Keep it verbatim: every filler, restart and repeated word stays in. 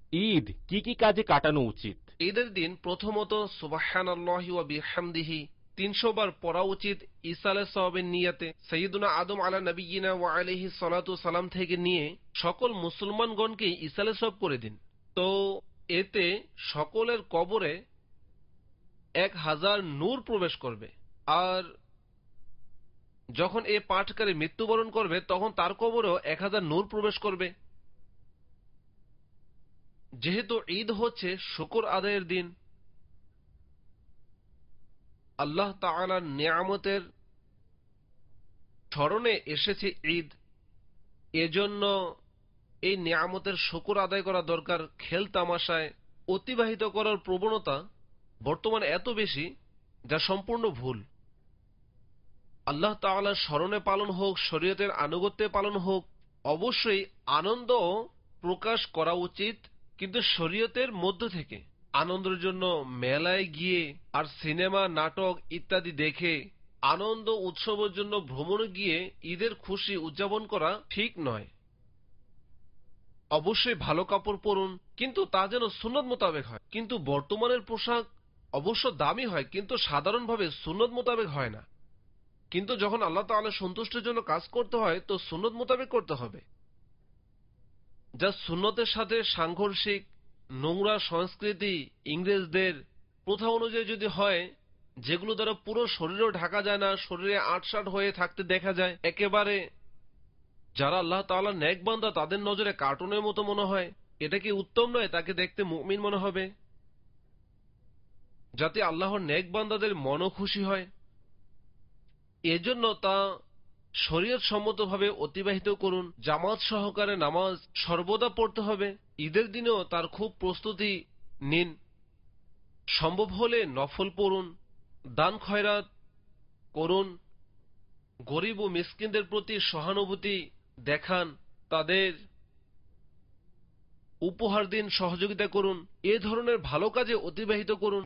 ঈদ কি কি কাজে কাটানো উচিত? ঈদের দিন প্রথমত সুবহানাল্লাহি ওয়া বিহামদিহি তিনশো বার পড়া উচিত ইসালে সওয়াবের নিয়াতে। সাইয়্যিদুনা আদম আলা নবিয়িনা ওয়া আলাইহি সালাতু সালাম থেকে নিয়ে সকল মুসলমানগণকে ইসালে সওয়াব করে দিন। তো এতে সকলের কবরে এক হাজার নূর প্রবেশ করবে। আর যখন এ পাঠকারী মৃত্যুবরণ করবে তখন তার কবরেও এক হাজার নূর প্রবেশ করবে। যেহেতু ঈদ হচ্ছে শুকর আদায়ের দিন, আল্লাহ তাআলার নিয়ামতের স্মরণে এসেছে ঈদ, এজন্য এই নিয়ামতের শুকর আদায় করা দরকার। খেল তামাশায় অতিবাহিত করার প্রবণতা বর্তমানে এত বেশি যা সম্পূর্ণ ভুল। আল্লাহ তাআলার স্মরণে পালন হোক, শরীয়তের আনুগত্যে পালন হোক, অবশ্যই আনন্দ প্রকাশ করা উচিত, কিন্তু শরীয়তের মধ্য থেকে। আনন্দের জন্য মেলায় গিয়ে আর সিনেমা নাটক ইত্যাদি দেখে আনন্দ উৎসবের জন্য ভ্রমণে গিয়ে ঈদের খুশি উদযাপন করা ঠিক নয়। অবশ্যই ভালো কাপড় পরুন, কিন্তু তা যেন সুন্নত মোতাবেক হয়। কিন্তু বর্তমানের পোশাক অবশ্য দামি হয়, কিন্তু সাধারণভাবে সুন্নত মোতাবেক হয় না। কিন্তু যখন আল্লাহ তাআলার সন্তুষ্টির জন্য কাজ করতে হয় তো সুন্নত মোতাবেক করতে হবে। যা সুন্নতের সাথে সাংঘর্ষিক, নোংরা সংস্কৃতি, ইংরেজদের প্রথা অনুযায়ী যদি হয়, যেগুলো দ্বারা পুরো শরীরও ঢাকা যায় না, শরীরে আটসাট হয়ে থাকতে দেখা যায়, একেবারে যারা আল্লাহ তাআলার নেক বান্দা তাদের নজরে কার্টুনের মতো মনে হয়, এটা কি উত্তম নয়? তাকে দেখতে মুমিন মনে হবে। যাতে আল্লাহর নেক বান্দাদের মনও খুশি হয়, এজন্য তা শরীয়ত সম্মতভাবে অতিবাহিত করুন। জামাত সহকারে নামাজ সর্বদা পড়তে হবে। ঈদের দিনেও তার খুব প্রস্তুতি নিন। সম্ভব হলে নফল পড়ুন, দান খয়রাত করুন, গরিব ও মিসকিনদের প্রতি সহানুভূতি দেখান, তাদের উপহার দিন, সহযোগিতা করুন। এ ধরনের ভালো কাজে অতিবাহিত করুন।